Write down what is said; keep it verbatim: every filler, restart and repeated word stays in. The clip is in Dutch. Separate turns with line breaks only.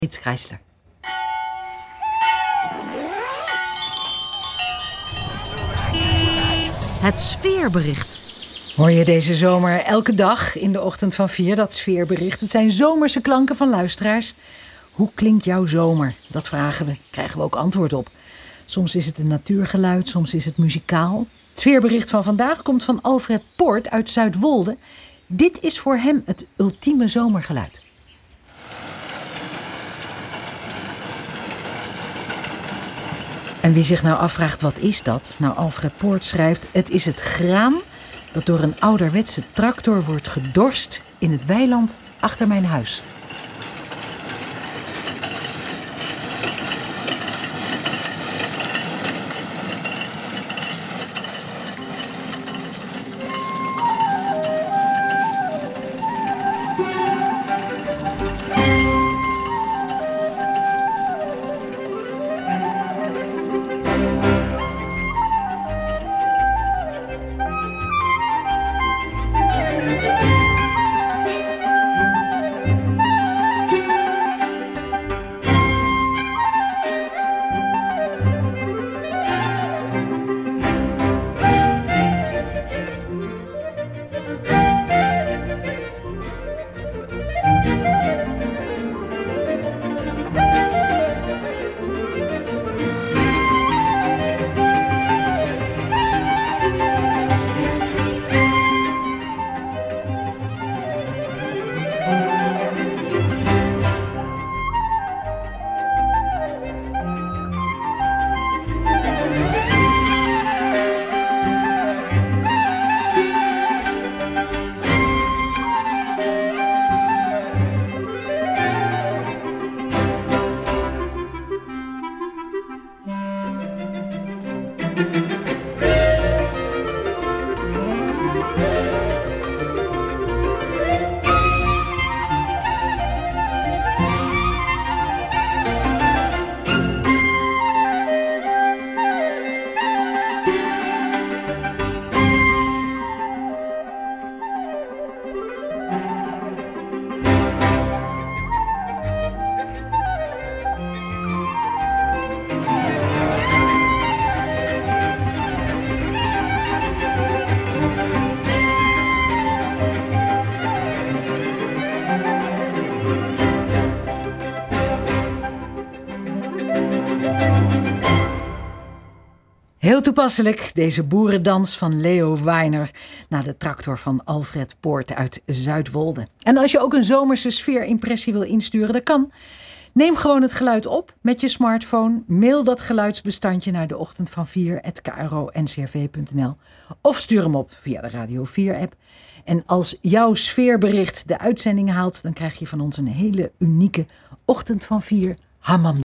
Frits Kreisler. Het sfeerbericht. Hoor je deze zomer elke dag in de ochtend van vier, dat sfeerbericht. Het zijn zomerse klanken van luisteraars. Hoe klinkt jouw zomer? Dat vragen we, krijgen we ook antwoord op. Soms is het een natuurgeluid, soms is het muzikaal. Het sfeerbericht van vandaag komt van Alfred Poort uit Zuidwolde. Dit is voor hem het ultieme zomergeluid. En wie zich nou afvraagt, wat is dat? Nou, Alfred Poort schrijft, het is het graan dat door een ouderwetse tractor wordt gedorst in het weiland achter mijn huis. Heel toepasselijk, deze boerendans van Leo Weiner naar de tractor van Alfred Poort uit Zuidwolde. En als je ook een zomerse sfeerimpressie wil insturen, dat kan. Neem gewoon het geluid op met je smartphone. Mail dat geluidsbestandje naar de ochtend van vier at k r o n c r v punt n l of stuur hem op via de Radio vier app. En als jouw sfeerbericht de uitzending haalt, dan krijg je van ons een hele unieke ochtend van vier Hamam.